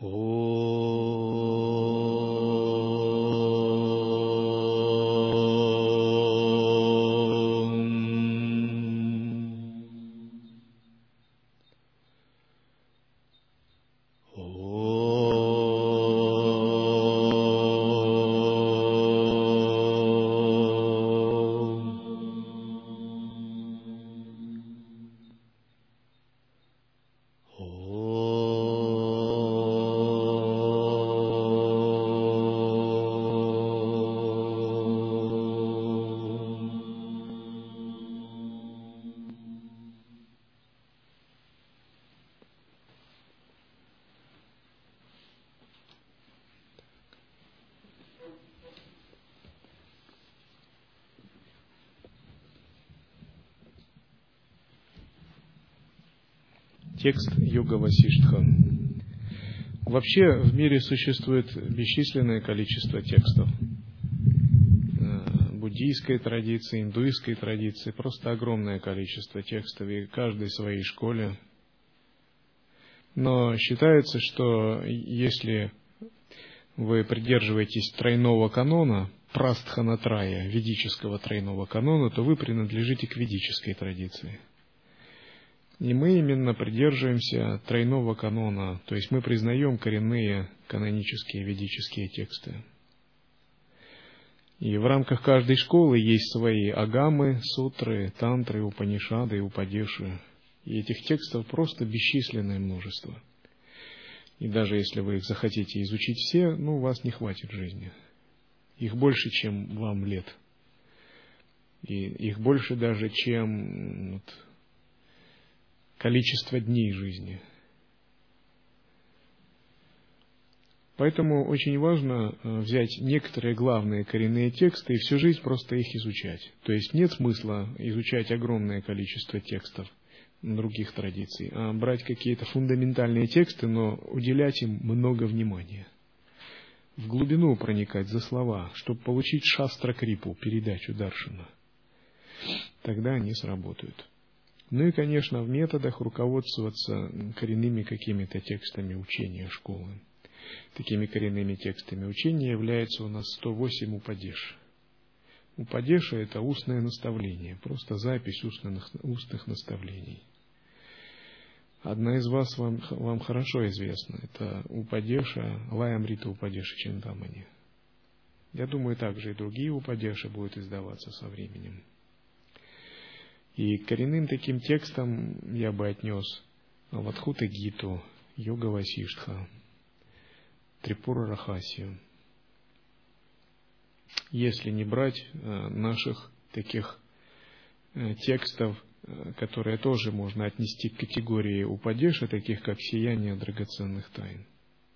Текст Йога Васиштха. Вообще в мире существует бесчисленное количество текстов. Буддийской традиции, индуистской традиции, просто огромное количество текстов, и каждой своей школе. Но считается, что если вы придерживаетесь тройного канона, прастханатрая, ведического тройного канона, то вы принадлежите к ведической традиции. И мы именно придерживаемся тройного канона, то есть мы признаем коренные канонические ведические тексты. И в рамках каждой школы есть свои агамы, сутры, тантры, упанишады и упадеши. И этих текстов просто бесчисленное множество. И даже если вы их захотите изучить все, у вас не хватит жизни. Их больше, чем вам лет. И их больше даже, чем количество дней жизни. Поэтому очень важно взять некоторые главные коренные тексты и всю жизнь просто их изучать. То есть нет смысла изучать огромное количество текстов других традиций, а брать какие-то фундаментальные тексты, но уделять им много внимания. В глубину проникать за слова, чтобы получить шастра-крипу, передачу даршана. Тогда они сработают. Ну и, конечно, в методах руководствоваться коренными какими-то текстами учения школы. Такими коренными текстами учения является у нас 108 упадеш. Упадеша – это устное наставление, просто запись устных наставлений. Одна из вас вам хорошо известна, это Упадеша, Лаямрита Упадеша Чинтамани. Я думаю, также и другие Упадеши будут издаваться со временем. И коренным таким текстом я бы отнес Авадхута Гиту, Йога Васиштха, Трипура Рахасию. Если не брать наших таких текстов, которые тоже можно отнести к категории Упадеши, таких как «Сияние драгоценных тайн».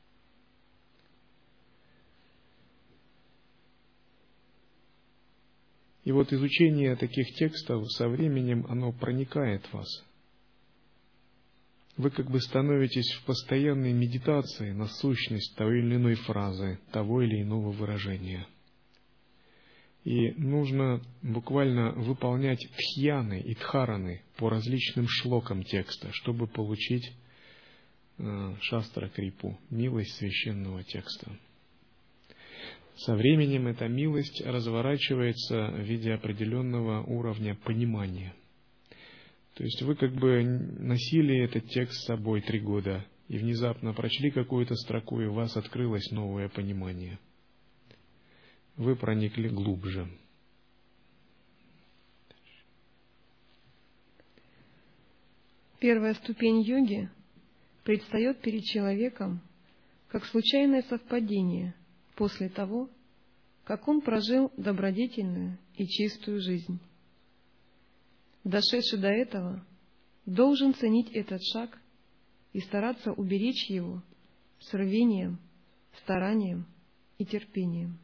И вот изучение таких текстов со временем, оно проникает в вас. Вы как бы становитесь в постоянной медитации на сущность той или иной фразы, того или иного выражения. И нужно буквально выполнять тхьяны и дхараны по различным шлокам текста, чтобы получить шастра-крипу, милость священного текста. Со временем эта милость разворачивается в виде определенного уровня понимания. То есть вы как бы носили этот текст с собой 3 года, и внезапно прочли какую-то строку, и у вас открылось новое понимание. Вы проникли глубже. Первая ступень йоги предстает перед человеком как случайное совпадение после того, как он прожил добродетельную и чистую жизнь. Дошедший до этого должен ценить этот шаг и стараться уберечь его с рвением, старанием и терпением.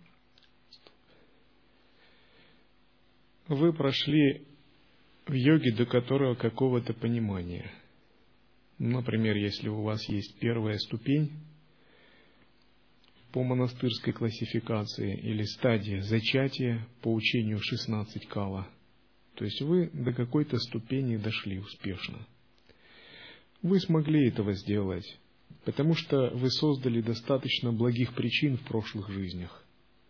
Вы прошли в йоге до которого какого-то понимания. Например, если у вас есть первая ступень по монастырской классификации или стадия зачатия по учению 16 кала, то есть вы до какой-то ступени дошли успешно. Вы смогли этого сделать Потому что вы создали достаточно благих причин в прошлых жизнях.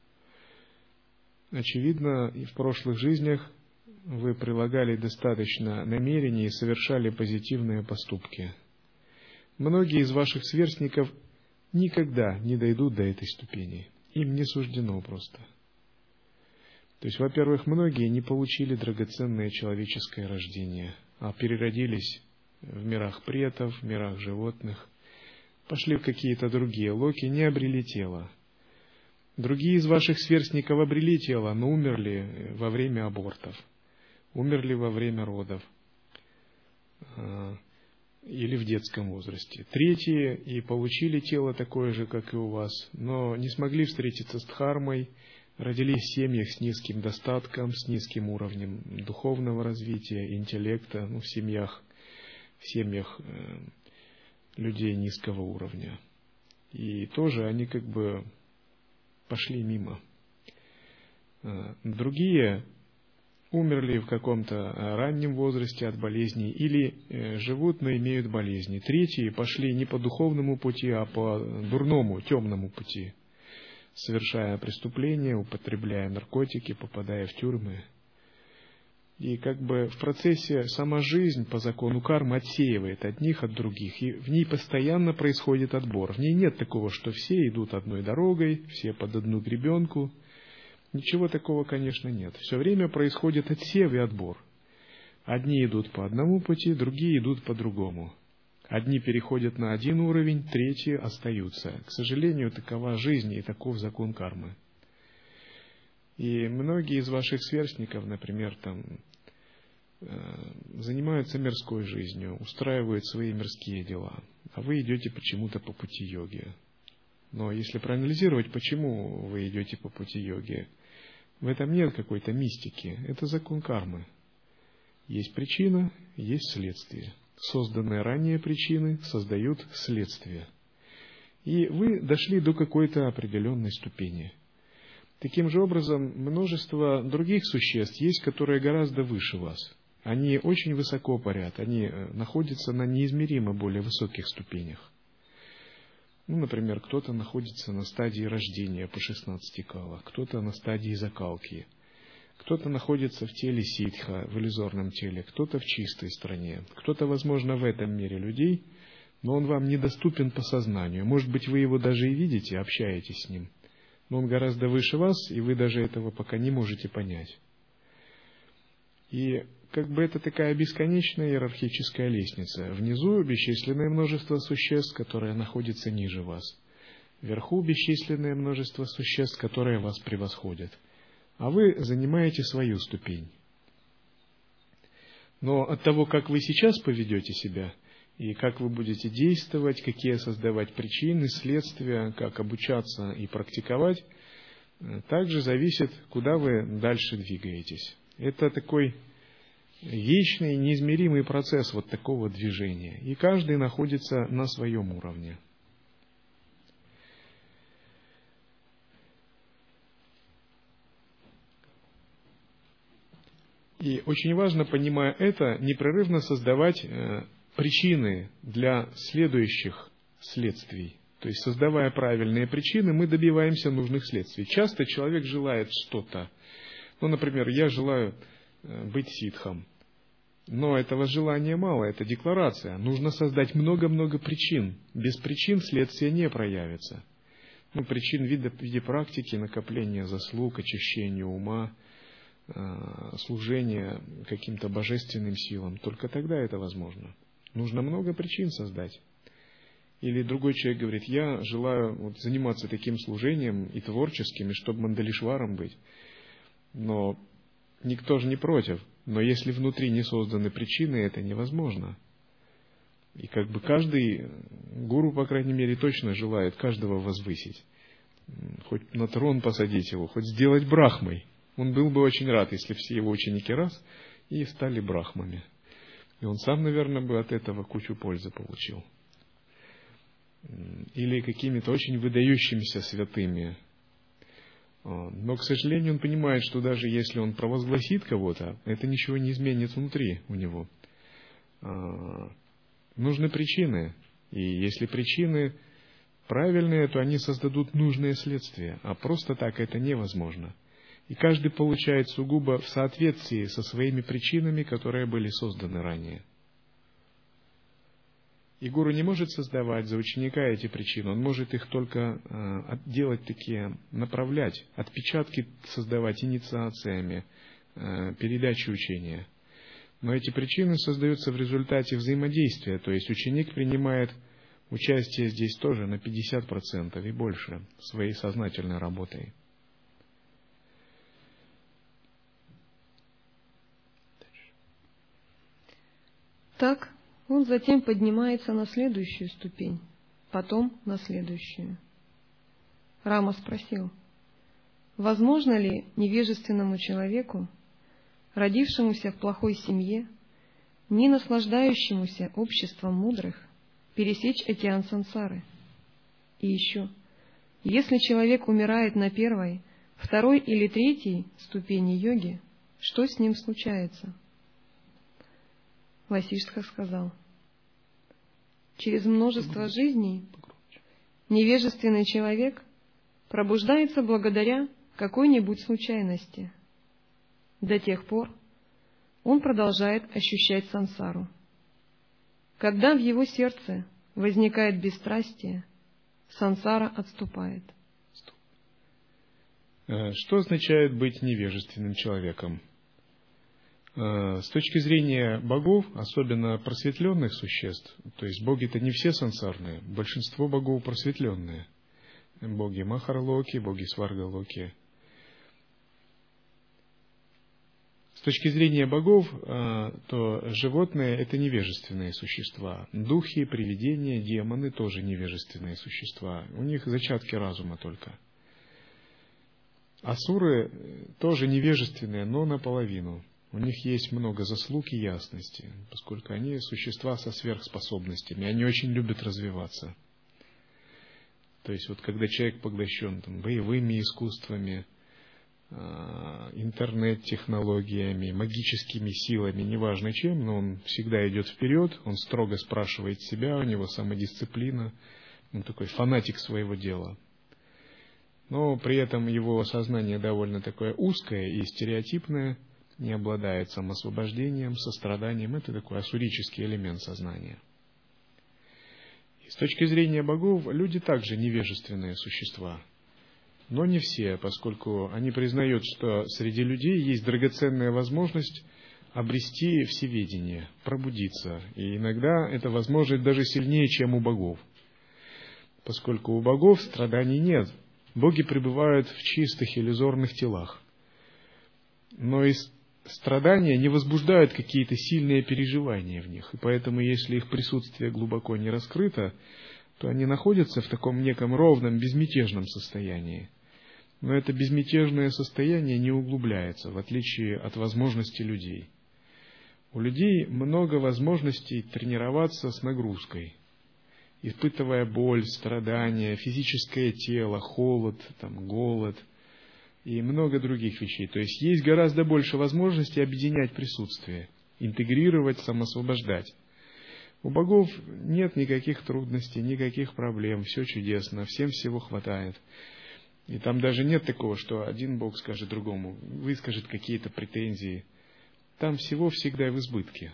Очевидно, и в прошлых жизнях вы прилагали достаточно намерений и совершали позитивные поступки. Многие из ваших сверстников никогда не дойдут до этой ступени. Им не суждено просто. То есть, во-первых, многие не получили драгоценное человеческое рождение, а переродились в мирах претов, в мирах животных, пошли в какие-то другие локи, не обрели тело. Другие из ваших сверстников обрели тело, но умерли во время абортов, умерли во время родов или в детском возрасте. Третьи и получили тело такое же, как и у вас, но не смогли встретиться с дхармой, родились в семьях с низким достатком, с низким уровнем духовного развития, интеллекта, в семьях людей низкого уровня. И тоже они как бы пошли мимо. Другие умерли в каком-то раннем возрасте от болезней или живут, но имеют болезни. Третьи пошли не по духовному пути, а по дурному, темному пути, совершая преступления, употребляя наркотики, попадая в тюрьмы. И как бы в процессе сама жизнь по закону кармы отсеивает одних от других, и в ней постоянно происходит отбор. В ней нет такого, что все идут одной дорогой, все под одну гребенку. Ничего такого, конечно, нет. Все время происходит отсев и отбор. Одни идут по одному пути, другие идут по другому. Одни переходят на один уровень, третьи остаются. К сожалению, такова жизнь и таков закон кармы. И многие из ваших сверстников, например, занимаются мирской жизнью, устраивают свои мирские дела, а вы идете почему-то по пути йоги. Но если проанализировать, почему вы идете по пути йоги, в этом нет какой-то мистики. Это закон кармы. Есть причина, есть следствие. Созданные ранее причины создают следствие. И вы дошли до какой-то определенной ступени. Таким же образом, множество других существ есть, которые гораздо выше вас. Они очень высоко парят, они находятся на неизмеримо более высоких ступенях. Например, кто-то находится на стадии рождения по 16 калах, кто-то на стадии закалки, кто-то находится в теле ситха, в иллюзорном теле, кто-то в чистой стране, кто-то, возможно, в этом мире людей, но он вам недоступен по сознанию. Может быть, вы его даже и видите, общаетесь с ним, но он гораздо выше вас, и вы даже этого пока не можете понять. И как бы это такая бесконечная иерархическая лестница. Внизу бесчисленное множество существ, которые находятся ниже вас. Вверху бесчисленное множество существ, которые вас превосходят. А вы занимаете свою ступень. Но от того, как вы сейчас поведете себя, и как вы будете действовать, какие создавать причины, следствия, как обучаться и практиковать, также зависит, куда вы дальше двигаетесь. Это такой вечный, неизмеримый процесс вот такого движения. И каждый находится на своем уровне. И очень важно, понимая это, непрерывно создавать причины для следующих следствий. То есть, создавая правильные причины, мы добиваемся нужных следствий. Часто человек желает что-то. Например, я желаю быть ситхом. Но этого желания мало, это декларация. Нужно создать много-много причин. Без причин следствие не проявится. Причин в виде практики, накопления заслуг, очищения ума, служения каким-то божественным силам. Только тогда это возможно. Нужно много причин создать. Или другой человек говорит, я желаю заниматься таким служением и творческим, и чтобы Мандалишваром быть. Но никто же не против. Но если внутри не созданы причины, это невозможно. И как бы каждый гуру, по крайней мере, точно желает каждого возвысить. Хоть на трон посадить его, хоть сделать брахмой. Он был бы очень рад, если все его ученики раз и стали брахмами. И он сам, наверное, бы от этого кучу пользы получил. Или какими-то очень выдающимися святыми. Но, к сожалению, он понимает, что даже если он провозгласит кого-то, это ничего не изменит внутри у него. Нужны причины. И если причины правильные, то они создадут нужные следствия, а просто так это невозможно. И каждый получает сугубо в соответствии со своими причинами, которые были созданы ранее. И гуру не может создавать за ученика эти причины, он может их только делать такие, направлять, отпечатки создавать инициациями, передачи учения. Но эти причины создаются в результате взаимодействия, то есть ученик принимает участие здесь тоже на 50% и больше своей сознательной работой. Так, он затем поднимается на следующую ступень, потом на следующую. Рама спросил, возможно ли невежественному человеку, родившемуся в плохой семье, не наслаждающемуся обществом мудрых, пересечь океан сансары? И еще, если человек умирает на первой, второй или третьей ступени йоги, что с ним случается? Васиштха сказал, через множество жизней невежественный человек пробуждается благодаря какой-нибудь случайности. До тех пор он продолжает ощущать сансару. Когда в его сердце возникает бесстрастие, сансара отступает. Что означает быть невежественным человеком? С точки зрения богов, особенно просветленных существ, то есть боги-то не все сансарные, большинство богов просветленные. Боги Махарлоки, боги Сваргалоки. С точки зрения богов, то животные – это невежественные существа. Духи, привидения, демоны – тоже невежественные существа. У них зачатки разума только. Асуры тоже невежественные, но наполовину. У них есть много заслуг и ясности, поскольку они существа со сверхспособностями, они очень любят развиваться. То есть, вот когда человек поглощен боевыми искусствами, интернет-технологиями, магическими силами, неважно чем, но он всегда идет вперед, он строго спрашивает себя, у него самодисциплина, он такой фанатик своего дела. Но при этом его сознание довольно такое узкое и стереотипное, не обладает самоосвобождением, состраданием. Это такой ассурический элемент сознания. И с точки зрения богов, люди также невежественные существа. Но не все, поскольку они признают, что среди людей есть драгоценная возможность обрести всеведение, пробудиться. И иногда эта возможность даже сильнее, чем у богов. Поскольку у богов страданий нет. Боги пребывают в чистых иллюзорных телах. Но страдания не возбуждают какие-то сильные переживания в них. И поэтому, если их присутствие глубоко не раскрыто, то они находятся в таком неком ровном, безмятежном состоянии. Но это безмятежное состояние не углубляется, в отличие от возможностей людей. У людей много возможностей тренироваться с нагрузкой, испытывая боль, страдания, физическое тело, холод, голод и много других вещей. То есть есть гораздо больше возможностей объединять присутствие, интегрировать, самосвобождать. У богов нет никаких трудностей, никаких проблем, все чудесно, всем всего хватает. И там даже нет такого, что один бог скажет другому, выскажет какие-то претензии. Там всего всегда в избытке.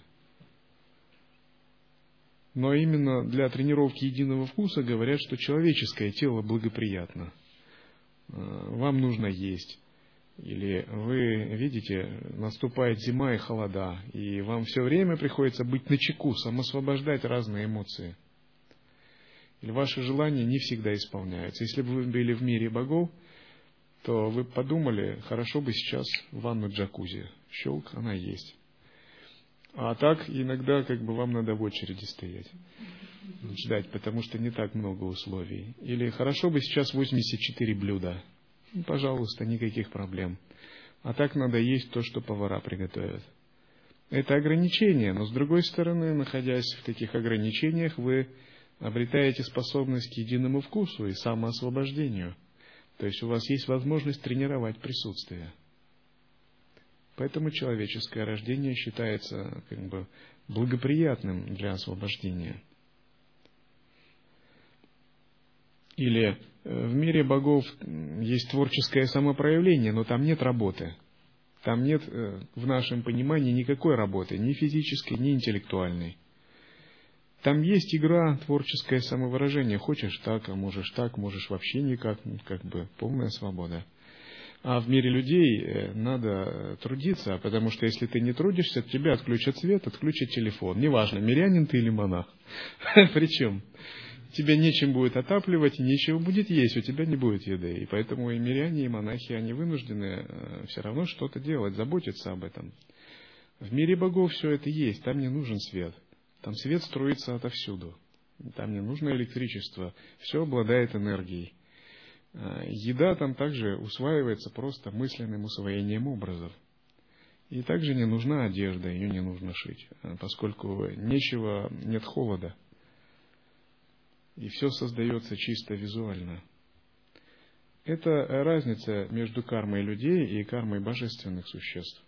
Но именно для тренировки единого вкуса говорят, что человеческое тело благоприятно. Вам нужно есть. Или вы видите, наступает зима и холода, и вам все время приходится быть начеку, самосвобождать разные эмоции. Или ваши желания не всегда исполняются. Если бы вы были в мире богов, то вы подумали, хорошо бы сейчас ванну джакузи. Щелк, она есть. А так иногда вам надо в очереди стоять, ждать, потому что не так много условий. Или хорошо бы сейчас 84 блюда. Пожалуйста, никаких проблем. А так надо есть то, что повара приготовят. Это ограничение, но с другой стороны, находясь в таких ограничениях, вы обретаете способность к единому вкусу и самоосвобождению. То есть у вас есть возможность тренировать присутствие. Поэтому человеческое рождение считается благоприятным для освобождения. Или в мире богов есть творческое самопроявление, но там нет работы. Там нет в нашем понимании никакой работы, ни физической, ни интеллектуальной. Там есть игра, творческое самовыражение. Хочешь так, можешь вообще никак, как бы полная свобода. А в мире людей надо трудиться, потому что если ты не трудишься, тебя отключат свет, отключат телефон. Неважно, мирянин ты или монах. Причем тебя нечем будет отапливать, и нечего будет есть, у тебя не будет еды. И поэтому и миряне, и монахи, они вынуждены все равно что-то делать, заботиться об этом. В мире богов все это есть, там не нужен свет. Там свет струится отовсюду. Там не нужно электричество, все обладает энергией. Еда там также усваивается просто мысленным усвоением образов. И также не нужна одежда, ее не нужно шить, поскольку нет холода. И все создается чисто визуально. Это разница между кармой людей и кармой божественных существ.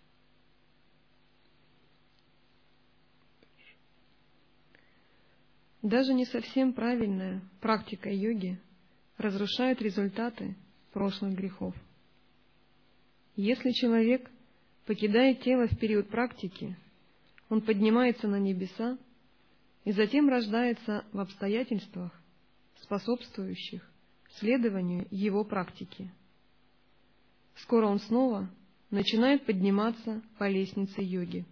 Даже не совсем правильная практика йоги разрушает результаты прошлых грехов. Если человек покидает тело в период практики, он поднимается на небеса и затем рождается в обстоятельствах, способствующих следованию его практики. Скоро он снова начинает подниматься по лестнице йоги.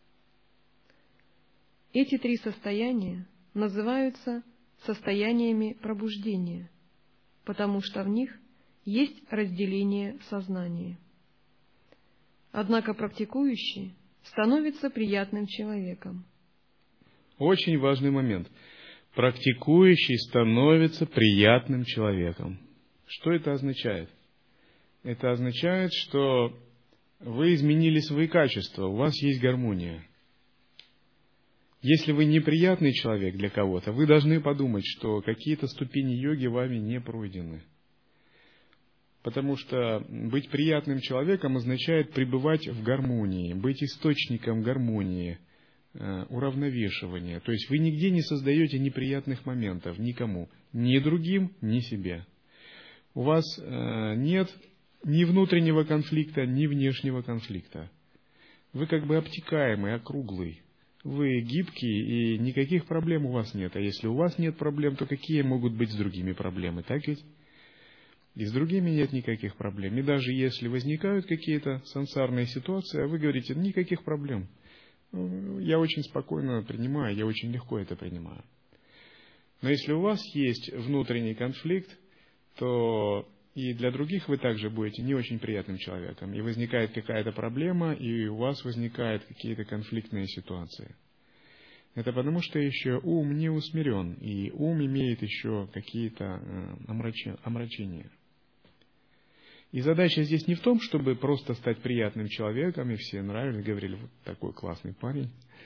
Эти три состояния называются состояниями пробуждения, потому что в них есть разделение сознания. Однако практикующий становится приятным человеком. Очень важный момент. Практикующий становится приятным человеком. Что это означает? Это означает, что вы изменили свои качества, у вас есть гармония. Если вы неприятный человек для кого-то, вы должны подумать, что какие-то ступени йоги вами не пройдены. Потому что быть приятным человеком означает пребывать в гармонии, быть источником гармонии, уравновешивания. То есть вы нигде не создаете неприятных моментов никому, ни другим, ни себе. У вас нет ни внутреннего конфликта, ни внешнего конфликта. Вы как бы обтекаемый, округлый. Вы гибкий, и никаких проблем у вас нет. А если у вас нет проблем, то какие могут быть с другими проблемы, так ведь? И с другими нет никаких проблем. И даже если возникают какие-то сансарные ситуации, а вы говорите, никаких проблем. Я очень спокойно принимаю, я очень легко это принимаю. Но если у вас есть внутренний конфликт, то и для других вы также будете не очень приятным человеком. И возникает какая-то проблема, и у вас возникают какие-то конфликтные ситуации. Это потому, что еще ум не усмирен, и ум имеет еще какие-то омрачения. И задача здесь не в том, чтобы просто стать приятным человеком, и все нравились, говорили, вот такой классный парень.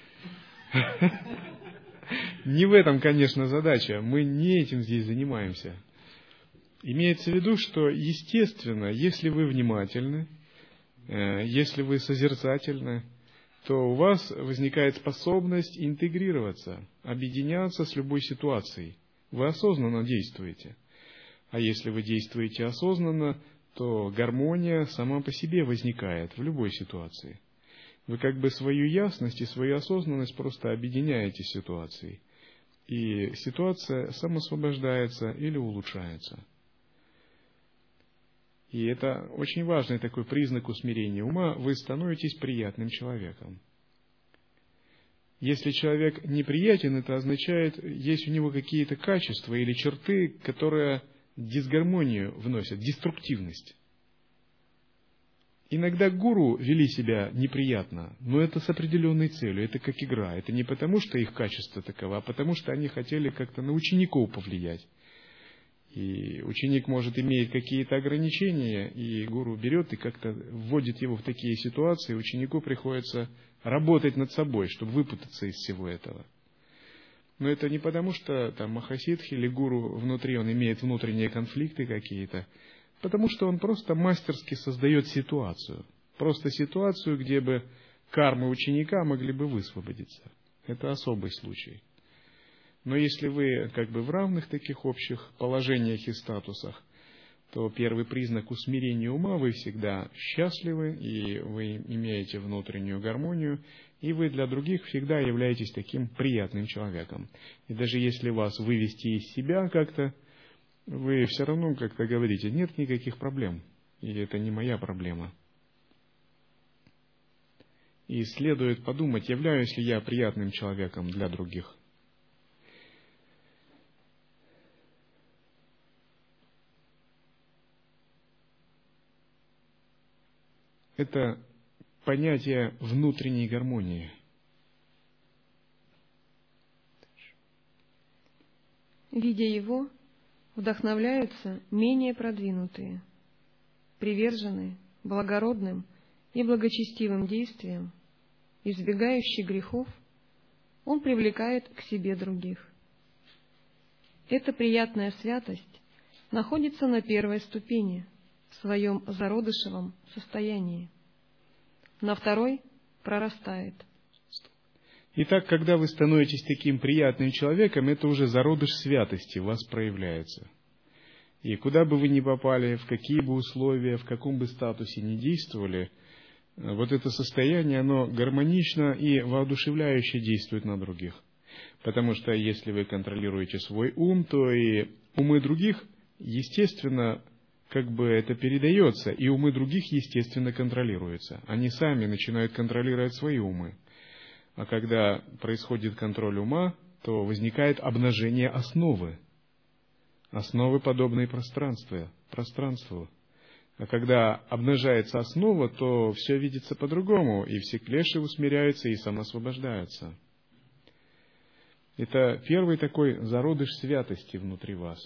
Не в этом, конечно, задача. Мы не этим здесь занимаемся. Имеется в виду, что, естественно, если вы внимательны, если вы созерцательны, то у вас возникает способность интегрироваться, объединяться с любой ситуацией. Вы осознанно действуете. А если вы действуете осознанно, то гармония сама по себе возникает в любой ситуации. Вы как бы свою ясность и свою осознанность просто объединяете с ситуацией. И ситуация самоосвобождается или улучшается. И это очень важный такой признак усмирения ума. Вы становитесь приятным человеком. Если человек неприятен, это означает, есть у него какие-то качества или черты, которые дисгармонию вносят, деструктивность. Иногда гуру вели себя неприятно, но это с определенной целью, это как игра. Это не потому, что их качество таково, а потому, что они хотели как-то на учеников повлиять. И ученик, может, имеет какие-то ограничения, и гуру берет и как-то вводит его в такие ситуации, ученику приходится работать над собой, чтобы выпутаться из всего этого. Но это не потому, что там махасидхи или гуру внутри, он имеет внутренние конфликты какие-то, потому что он просто мастерски создает ситуацию. Просто ситуацию, где бы кармы ученика могли бы высвободиться. Это особый случай. Но если вы как бы в равных таких общих положениях и статусах, то первый признак усмирения ума — вы всегда счастливы, и вы имеете внутреннюю гармонию, и вы для других всегда являетесь таким приятным человеком. И даже если вас вывести из себя как-то, вы все равно как-то говорите: нет никаких проблем, и это не моя проблема. И следует подумать, являюсь ли я приятным человеком для других. Это понятие внутренней гармонии. Видя его, вдохновляются менее продвинутые, приверженные благородным и благочестивым действиям, избегающие грехов, он привлекает к себе других. Эта приятная святость находится на первой ступени, в своем зародышевом состоянии. На второй прорастает. Итак, когда вы становитесь таким приятным человеком, это уже зародыш святости в вас проявляется. И куда бы вы ни попали, в какие бы условия, в каком бы статусе ни действовали, вот это состояние, оно гармонично и воодушевляюще действует на других. Потому что если вы контролируете свой ум, то и умы других, естественно, как бы это передается, и умы других, естественно, контролируются. Они сами начинают контролировать свои умы. А когда происходит контроль ума, то возникает обнажение основы подобной пространству. А когда обнажается основа, то все видится по-другому, и все клеши усмиряются и самоосвобождаются. Это первый такой зародыш святости внутри вас.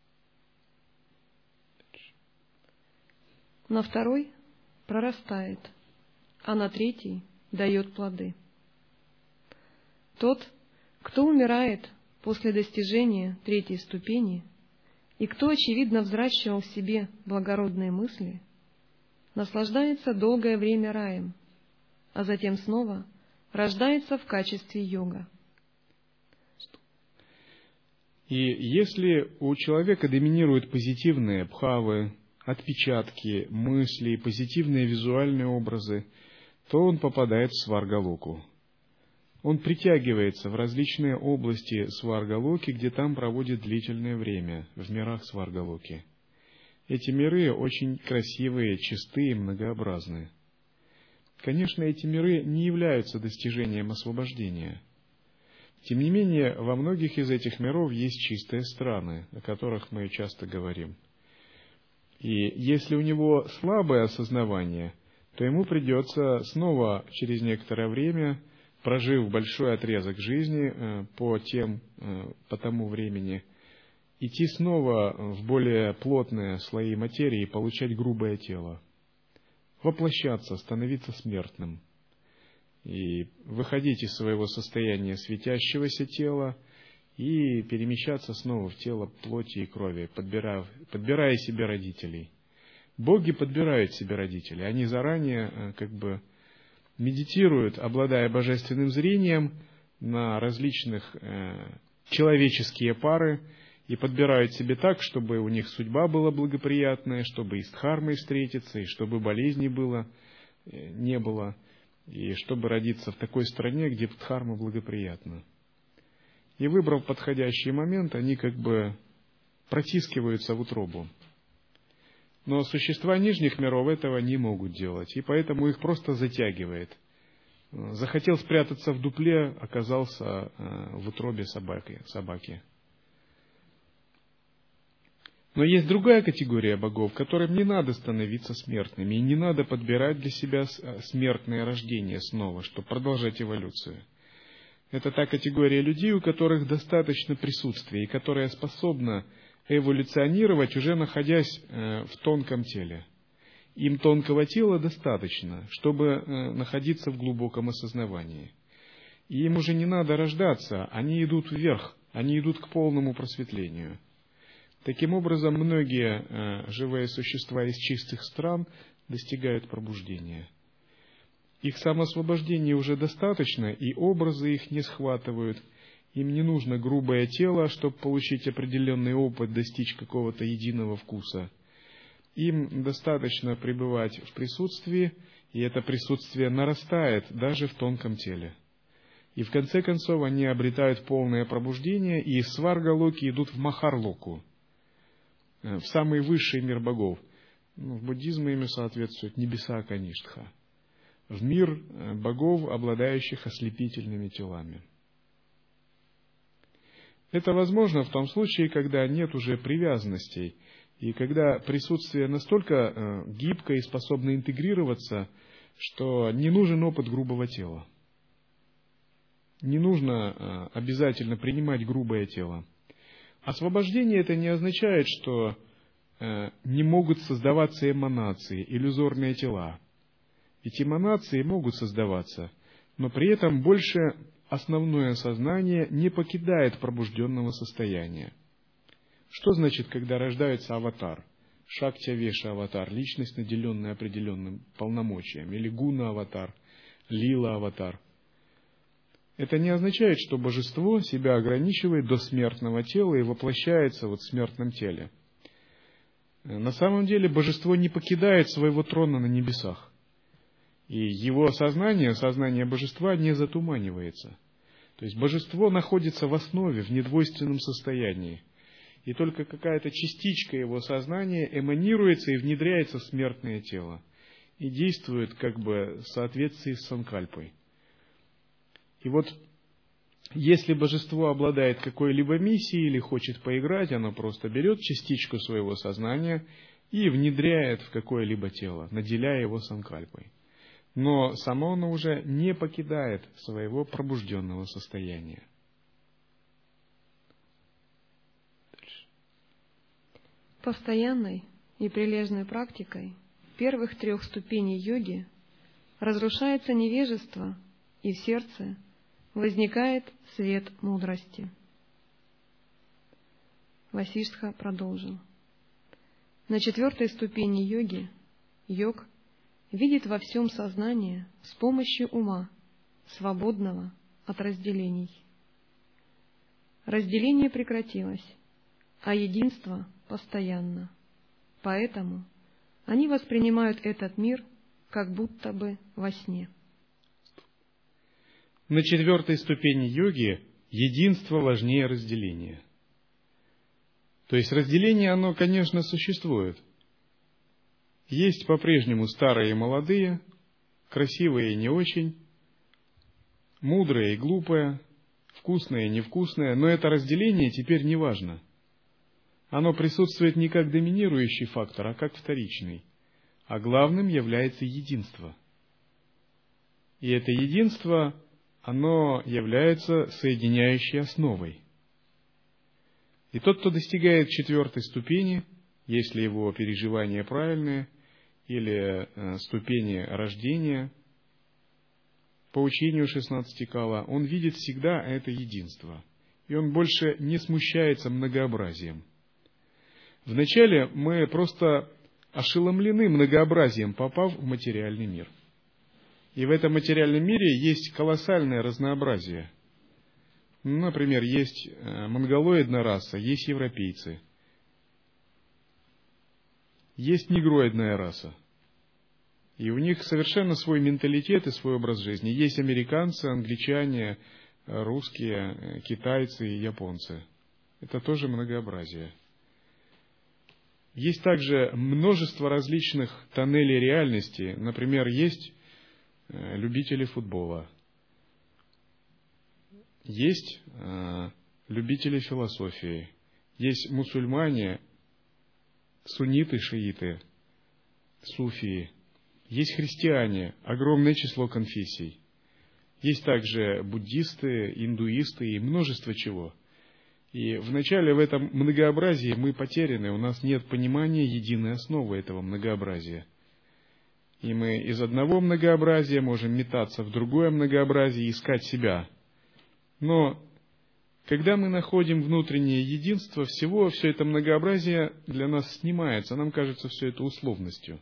На второй прорастает, а на третий дает плоды. Тот, кто умирает после достижения третьей ступени, и кто, очевидно, взращивал в себе благородные мысли, наслаждается долгое время раем, а затем снова рождается в качестве йога. И если у человека доминируют позитивные бхавы, отпечатки, мысли, позитивные визуальные образы, то он попадает в сваргалоку. Он притягивается в различные области сваргалоки, где там проводит длительное время, в мирах сваргалоки. Эти миры очень красивые, чистые, многообразные. Конечно, эти миры не являются достижением освобождения. Тем не менее, во многих из этих миров есть чистые страны, о которых мы часто говорим. И если у него слабое осознавание, то ему придется снова через некоторое время, прожив большой отрезок жизни по тому времени, идти снова в более плотные слои материи и получать грубое тело, воплощаться, становиться смертным и выходить из своего состояния светящегося тела и перемещаться снова в тело плоти и крови, подбирая себе родителей. Боги подбирают себе родителей. Они заранее медитируют, обладая божественным зрением, на различных человеческие пары и подбирают себе так, чтобы у них судьба была благоприятная, чтобы и с дхармой встретиться, и чтобы болезней не было, и чтобы родиться в такой стране, где дхарма благоприятна. И выбрав подходящий момент, они протискиваются в утробу. Но существа нижних миров этого не могут делать, и поэтому их просто затягивает. Захотел спрятаться в дупле, оказался в утробе собаки. Но есть другая категория богов, которым не надо становиться смертными, и не надо подбирать для себя смертное рождение снова, чтобы продолжать эволюцию. Это та категория людей, у которых достаточно присутствия, и которая способна эволюционировать, уже находясь в тонком теле. Им тонкого тела достаточно, чтобы находиться в глубоком осознавании. И им уже не надо рождаться, они идут вверх, они идут к полному просветлению. Таким образом, многие живые существа из чистых стран достигают пробуждения. Их самоосвобождения уже достаточно, и образы их не схватывают, Им не нужно грубое тело, чтобы получить определенный опыт, достичь какого-то единого вкуса. Им достаточно пребывать в присутствии, и это присутствие нарастает даже в тонком теле. И в конце концов они обретают полное пробуждение, и из сварга-локи идут в махар-локу, в самый высший мир богов. В буддизме ими соответствуют небеса Каништха, в мир богов, обладающих ослепительными телами. Это возможно в том случае, когда нет уже привязанностей, и когда присутствие настолько гибкое и способно интегрироваться, что не нужен опыт грубого тела. Не нужно обязательно принимать грубое тело. Освобождение это не означает, что не могут создаваться эманации, иллюзорные тела. Ведь эманации могут создаваться, но при этом больше основное сознание не покидает пробужденного состояния. Что значит, когда рождается аватар? Шактя-веша-аватар, личность, наделенная определенным полномочием, или гуна-аватар, лила-аватар. Это не означает, что божество себя ограничивает до смертного тела и воплощается в смертном теле. На самом деле божество не покидает своего трона на небесах. И его сознание, сознание божества, не затуманивается. То есть божество находится в основе, в недвойственном состоянии. И только какая-то частичка его сознания эманируется и внедряется в смертное тело. И действует как бы в соответствии с санкальпой. И вот, если божество обладает какой-либо миссией или хочет поиграть, оно просто берет частичку своего сознания и внедряет в какое-либо тело, наделяя его санкальпой. Но само оно уже не покидает своего пробужденного состояния. Постоянной и прилежной практикой первых 3 ступеней йоги разрушается невежество, и в сердце возникает свет мудрости. Васиштха продолжил. На 4-й ступени йоги йог видит во всем сознание с помощью ума, свободного от разделений. Разделение прекратилось, а единство постоянно. Поэтому они воспринимают этот мир как будто бы во сне. На 4-й ступени йоги единство важнее разделения. То есть разделение, оно, конечно, существует. Есть по-прежнему старые и молодые, красивые и не очень, мудрые и глупые, вкусные и невкусные, но это разделение теперь не важно. Оно присутствует не как доминирующий фактор, а как вторичный. А главным является единство. И это единство, оно является соединяющей основой. И тот, кто достигает 4-й ступени, если его переживания правильные, или ступени рождения, по учению 16 кала, он видит всегда это единство. И он больше не смущается многообразием. Вначале мы просто ошеломлены многообразием, попав в материальный мир. И в этом материальном мире есть колоссальное разнообразие. Например, есть монголоидная раса, есть европейцы. Есть негроидная раса. И у них совершенно свой менталитет и свой образ жизни. Есть американцы, англичане, русские, китайцы и японцы. Это тоже многообразие. Есть также множество различных тоннелей реальности. Например, есть любители футбола. Есть любители философии. Есть мусульмане, сунниты, шииты, суфии. Есть христиане, огромное число конфессий. Есть также буддисты, индуисты и множество чего. И вначале в этом многообразии мы потеряны, у нас нет понимания единой основы этого многообразия. И мы из одного многообразия можем метаться в другое многообразие и искать себя. Но когда мы находим внутреннее единство всего, все это многообразие для нас снимается, нам кажется все это условностью.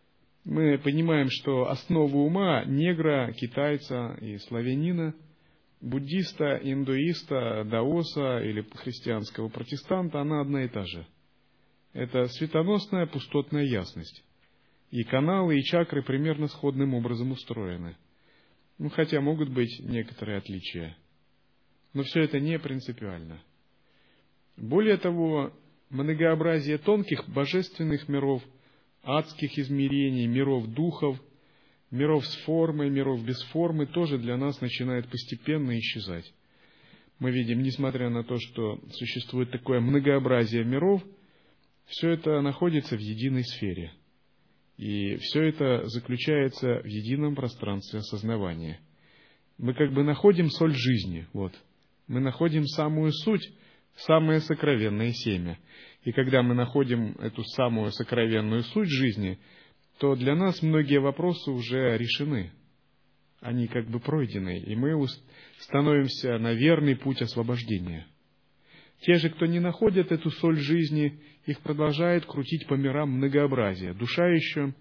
Мы понимаем, что основа ума негра, китайца и славянина буддиста, индуиста, даоса или христианского протестанта, она одна и та же. Это светоносная пустотная ясность. И каналы, и чакры примерно сходным образом устроены. Хотя могут быть некоторые отличия. Но все это не принципиально. Более того, многообразие тонких божественных миров, адских измерений, миров духов, миров с формой, миров без формы тоже для нас начинает постепенно исчезать. Мы видим, несмотря на то, что существует такое многообразие миров, все это находится в единой сфере. И все это заключается в едином пространстве осознавания. Мы как бы находим соль жизни. Мы находим самую суть, самое сокровенное семя. И когда мы находим эту самую сокровенную суть жизни, то для нас многие вопросы уже решены. Они как бы пройдены, и мы становимся на верный путь освобождения. Те же, кто не находят эту соль жизни, их продолжает крутить по мирам многообразия. Душа еще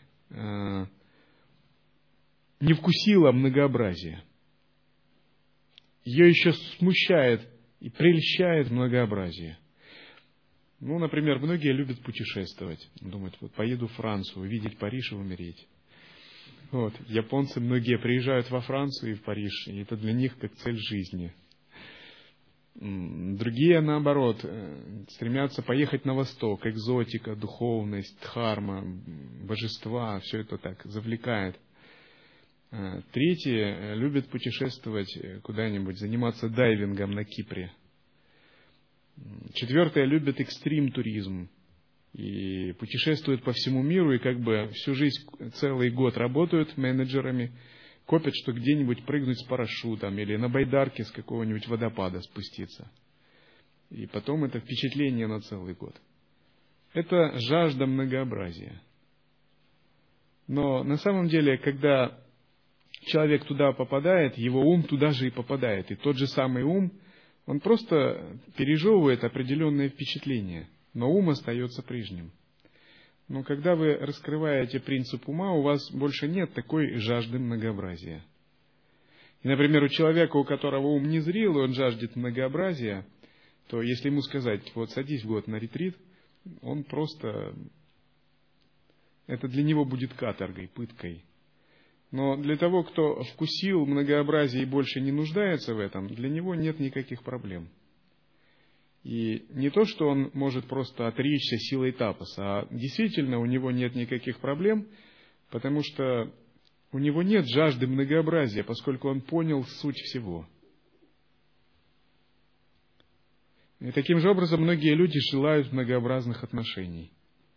не вкусила многообразия. Ее еще смущает и прельщает многообразие. Например, многие любят путешествовать. Думают, поеду в Францию, увидеть Париж и умереть. Японцы многие приезжают во Францию и в Париж, и это для них как цель жизни. Другие, наоборот, стремятся поехать на восток. Экзотика, духовность, дхарма, божества, все это так завлекает. Третьи любят путешествовать куда-нибудь, заниматься дайвингом на Кипре. Четвертые любят экстрим-туризм и путешествуют по всему миру, и как бы всю жизнь, целый год работают менеджерами, копят, что где-нибудь прыгнуть с парашютом или на байдарке с какого-нибудь водопада спуститься. И потом это впечатление на целый год. Это жажда многообразия. Но на самом деле, когда человек туда попадает, его ум туда же и попадает. И тот же самый ум, он просто пережевывает определенные впечатления, но ум остается прежним. Но когда вы раскрываете принцип ума, у вас больше нет такой жажды многообразия. И, например, у человека, у которого ум незрел, и он жаждет многообразия, то если ему сказать, садись в год на ретрит, он просто... Это для него будет каторгой, пыткой. Но для того, кто вкусил многообразие и больше не нуждается в этом, для него нет никаких проблем. И не то, что он может просто отречься силой тапоса, а действительно у него нет никаких проблем, потому что у него нет жажды многообразия, поскольку он понял суть всего. И таким же образом многие люди желают многообразных отношений.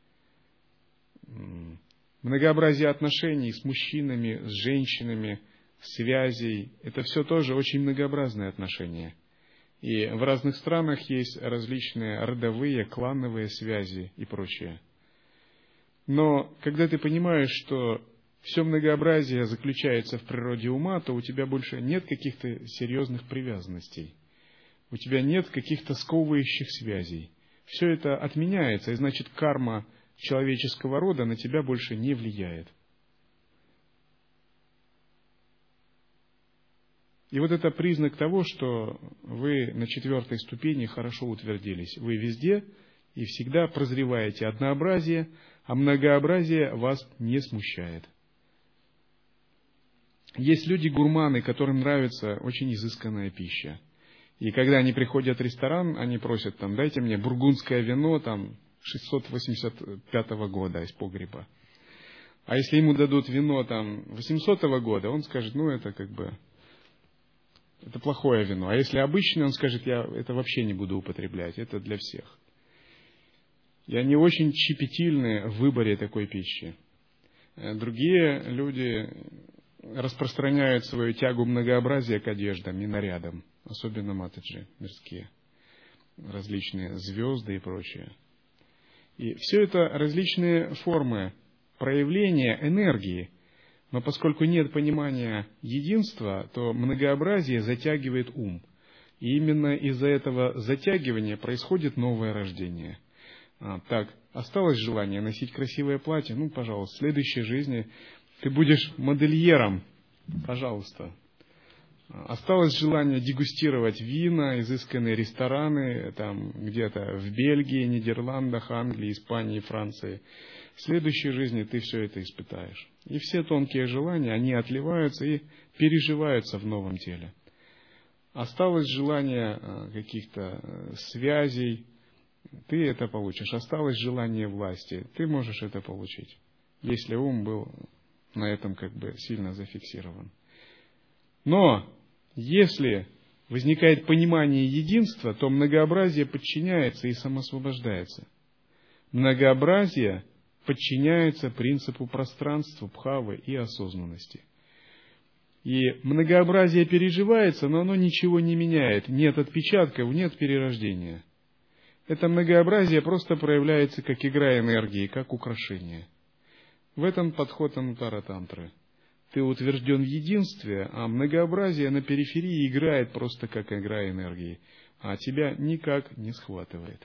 Многообразие отношений с мужчинами, с женщинами, связей – это все тоже очень многообразные отношения. И в разных странах есть различные родовые, клановые связи и прочее. Но когда ты понимаешь, что все многообразие заключается в природе ума, то у тебя больше нет каких-то серьезных привязанностей. У тебя нет каких-то сковывающих связей. Все это отменяется, и значит карма человеческого рода на тебя больше не влияет. И это признак того, что вы на 4-й ступени хорошо утвердились. Вы везде и всегда прозреваете однообразие, а многообразие вас не смущает. Есть люди-гурманы, которым нравится очень изысканная пища. И когда они приходят в ресторан, они просят, дайте мне бургундское вино, 685 года из погреба. А если ему дадут вино 800 года, он скажет, это плохое вино. А если обычное, он скажет, я это вообще не буду употреблять, это для всех. И они очень щепетильны в выборе такой пищи. Другие люди распространяют свою тягу многообразия к одеждам и нарядам, особенно матаджи мирские, различные звезды и прочее. И все это различные формы проявления энергии, но поскольку нет понимания единства, то многообразие затягивает ум. И именно из-за этого затягивания происходит новое рождение. Осталось желание носить красивое платье? Пожалуйста, в следующей жизни ты будешь модельером. Пожалуйста. Осталось желание дегустировать вина, изысканные рестораны, там где-то в Бельгии, Нидерландах, Англии, Испании, Франции. В следующей жизни ты все это испытаешь. И все тонкие желания, они отливаются и переживаются в новом теле. Осталось желание каких-то связей, ты это получишь. Осталось желание власти, ты можешь это получить, если ум был на этом сильно зафиксирован. Но если возникает понимание единства, то многообразие подчиняется и самоосвобождается. Многообразие подчиняется принципу пространства, бхавы и осознанности. И многообразие переживается, но оно ничего не меняет. Нет отпечатков, нет перерождения. Это многообразие просто проявляется как игра энергии, как украшение. В этом подход Анутара-тантры. Ты утвержден в единстве, а многообразие на периферии играет просто как игра энергии, а тебя никак не схватывает.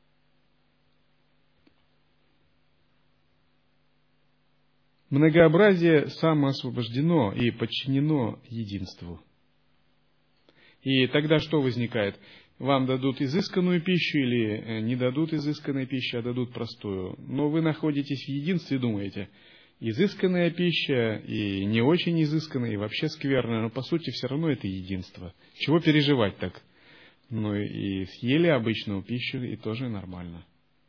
Многообразие самоосвобождено и подчинено единству. И тогда что возникает? Вам дадут изысканную пищу или не дадут изысканной пищи, а дадут простую. Но вы находитесь в единстве и думаете, изысканная пища и не очень изысканная, и вообще скверная, но по сути все равно это единство. Чего переживать так? Ну и съели обычную пищу, и тоже нормально.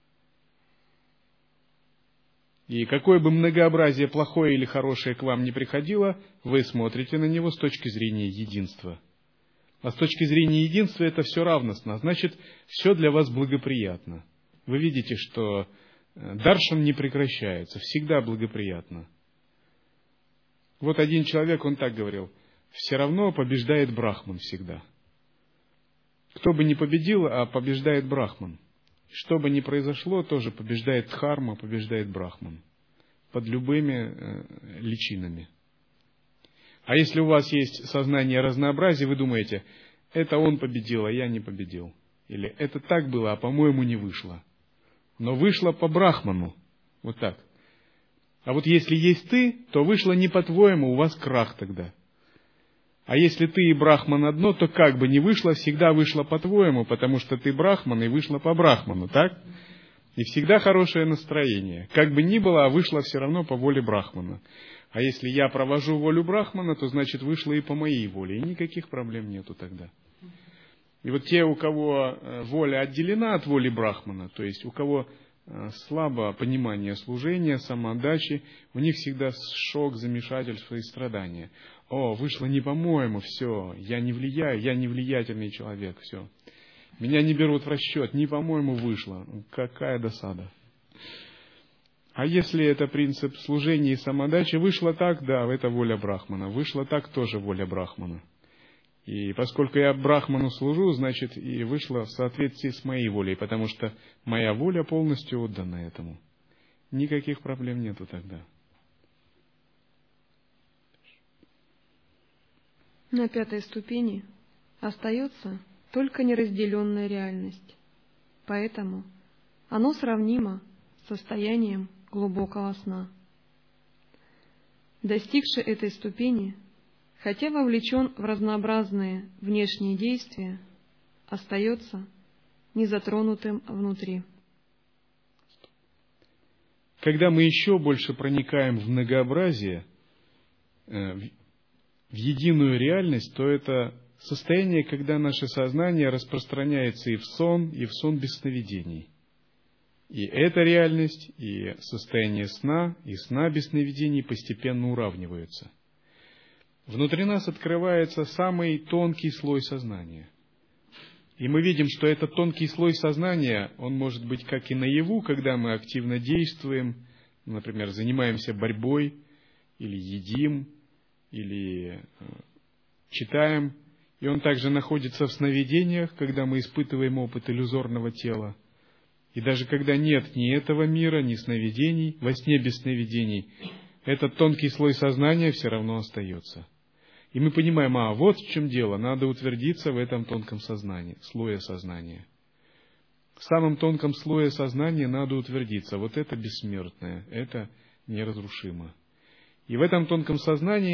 И какое бы многообразие плохое или хорошее к вам ни приходило, вы смотрите на него с точки зрения единства. А с точки зрения единства это все равностно, значит, все для вас благоприятно. Вы видите, что даршан не прекращается, всегда благоприятно. Вот один человек, он так говорил, все равно побеждает Брахман всегда. Кто бы ни победил, а побеждает Брахман. Что бы ни произошло, тоже побеждает Дхарма, побеждает Брахман. Под любыми личинами. А если у вас есть сознание разнообразия, вы думаете, это он победил, а я не победил. Или это так было, а по-моему не вышло. Но вышло по Брахману. Вот так. А вот если есть ты, то вышло не по-твоему, у вас крах тогда. А если ты и Брахман одно, то как бы ни вышло, всегда вышло по-твоему, потому что ты Брахман и вышло по Брахману, так? И всегда хорошее настроение. Как бы ни было, а вышло все равно по воле Брахмана. А если я провожу волю Брахмана, то значит вышло и по моей воле. И никаких проблем нету тогда. И вот те, у кого воля отделена от воли Брахмана, то есть у кого слабо понимание служения, самоотдачи, у них всегда шок, замешательство и страдания. О, вышло не по-моему, все, я не влияю, я не влиятельный человек, все. Меня не берут в расчет, не по-моему вышло. Какая досада. А если это принцип служения и самоотдачи, вышло так, да, это воля Брахмана, вышло так, тоже воля Брахмана. И поскольку я Брахману служу, значит, и вышло в соответствии с моей волей, потому что моя воля полностью отдана этому. Никаких проблем нету тогда. На 5-й ступени остается только неразделенная реальность. Поэтому оно сравнимо с состоянием глубокого сна. Достигший этой ступени, хотя вовлечен в разнообразные внешние действия, остается незатронутым внутри. Когда мы еще больше проникаем в многообразие, в единую реальность, то это состояние, когда наше сознание распространяется и в сон без сновидений. И эта реальность, и состояние сна, и сна без сновидений постепенно уравниваются. Внутри нас открывается самый тонкий слой сознания. И мы видим, что этот тонкий слой сознания, он может быть как и наяву, когда мы активно действуем, например, занимаемся борьбой, или едим, или читаем. И он также находится в сновидениях, когда мы испытываем опыт иллюзорного тела. И даже когда нет ни этого мира, ни сновидений, во сне без сновидений, этот тонкий слой сознания все равно остается. И мы понимаем, вот в чем дело, надо утвердиться в этом тонком сознании, слое сознания. В самом тонком слое сознания надо утвердиться. Вот это бессмертное, это неразрушимо. И в этом тонком сознании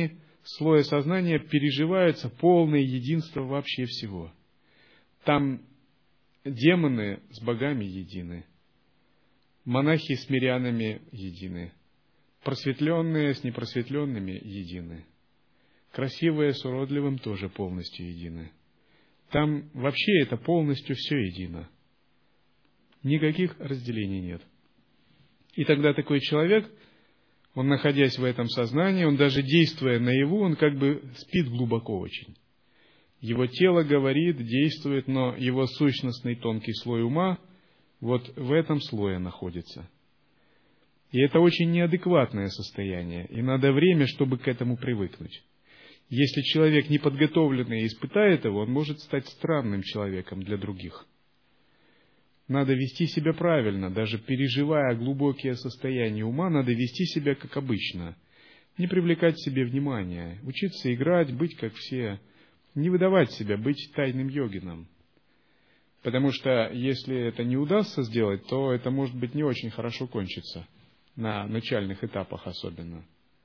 слоя сознания переживается полное единство вообще всего. Там демоны с богами едины, монахи с мирянами едины, просветленные с непросветленными едины, красивые с уродливым тоже полностью едины. Там вообще это полностью все едино. Никаких разделений нет. И тогда такой человек, он, находясь в этом сознании, он даже действуя наяву, он как бы спит глубоко очень. Его тело говорит, действует, но его сущностный тонкий слой ума вот в этом слое находится. И это очень неадекватное состояние, и надо время, чтобы к этому привыкнуть. Если человек неподготовленный испытает его, он может стать странным человеком для других. Надо вести себя правильно, даже переживая глубокие состояния ума, надо вести себя как обычно, не привлекать к себе внимания, учиться играть, быть как все, не выдавать себя, быть тайным йогином. Потому что если это не удастся сделать, то это может быть не очень хорошо кончится, на начальных этапах особенно.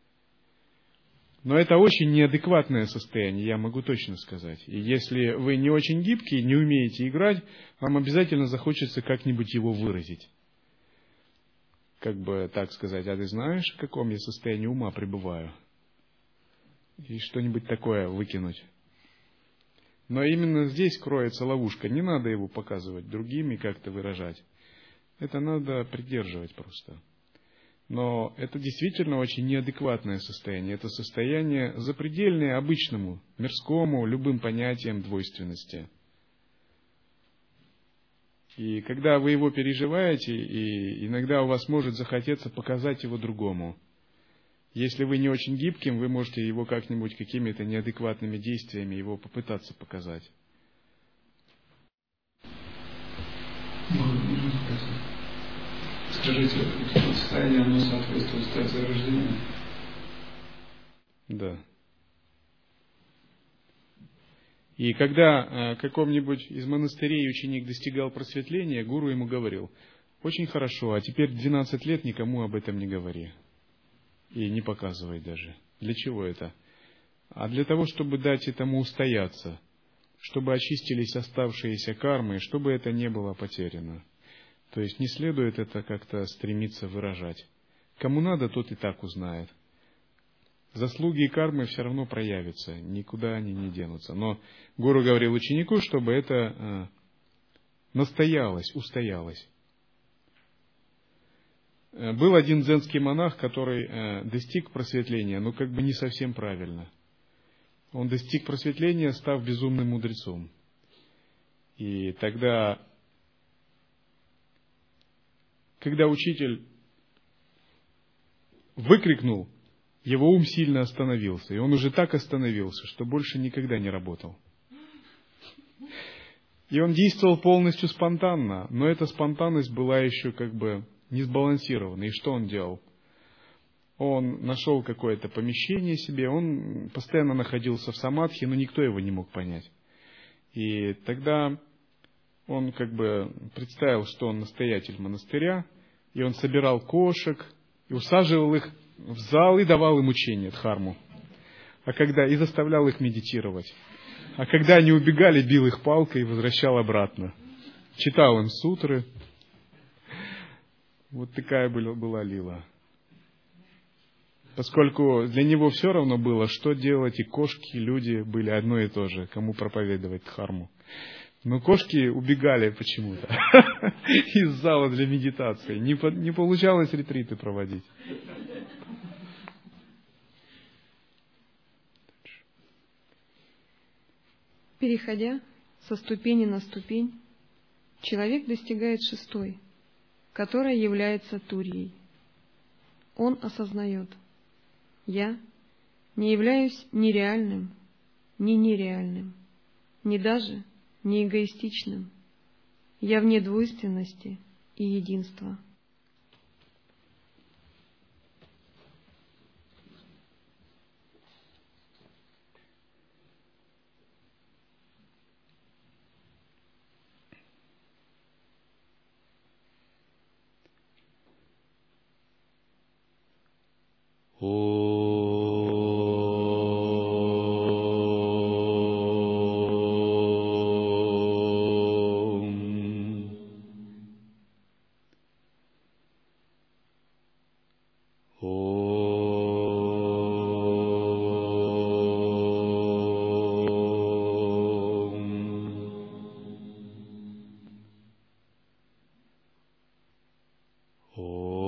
Но это очень неадекватное состояние, я могу точно сказать. И если вы не очень гибкий, не умеете играть, вам обязательно захочется как-нибудь его выразить. Как бы так сказать, а ты знаешь, в каком я состоянии ума пребываю? И что-нибудь такое выкинуть. Но именно здесь кроется ловушка. Не надо его показывать другим и как-то выражать. Это надо придерживать просто. Но это действительно очень неадекватное состояние. Это состояние запредельное обычному, мирскому, любым понятиям двойственности. И когда вы его переживаете, и иногда у вас может захотеться показать его другому. Если вы не очень гибким, вы можете его как-нибудь какими-то неадекватными действиями его попытаться показать. Скажите, это состояние, оно соответствует стадии рождения? Да. И когда в каком-нибудь из монастырей ученик достигал просветления, гуру ему говорил: очень хорошо, а теперь 12 лет никому об этом не говори. И не показывай даже. Для чего это? А для того, чтобы дать этому устояться, чтобы очистились оставшиеся кармы, и чтобы это не было потеряно. То есть не следует это как-то стремиться выражать. Кому надо, тот и так узнает. Заслуги и кармы все равно проявятся, никуда они не денутся. Но гуру говорил ученику, чтобы это настоялось, устоялось. Был один дзенский монах, который достиг просветления, но как бы не совсем правильно. Он достиг просветления, став безумным мудрецом. И тогда, когда учитель выкрикнул, его ум сильно остановился. И он уже так остановился, что больше никогда не работал. И он действовал полностью спонтанно, но эта спонтанность была еще как бы не сбалансирована. И что он делал? Он нашел какое-то помещение себе, он постоянно находился в самадхи, но никто его не мог понять. И тогда он как бы представил, что он настоятель монастыря, и он собирал кошек, и усаживал их в зал и давал им учение, дхарму. И заставлял их медитировать. А когда они убегали, бил их палкой и возвращал обратно. Читал им сутры. Вот такая была лила. Поскольку для него все равно было, что делать, и кошки, и люди были одно и то же, кому проповедовать дхарму. Но кошки убегали почему-то из зала для медитации. Не получалось ретриты проводить. Переходя со ступени на ступень, человек достигает шестой, которая является Турьей. Он осознает: я не являюсь ни реальным, ни нереальным, ни даже не эгоистичным. Я вне двойственности и единства. О О.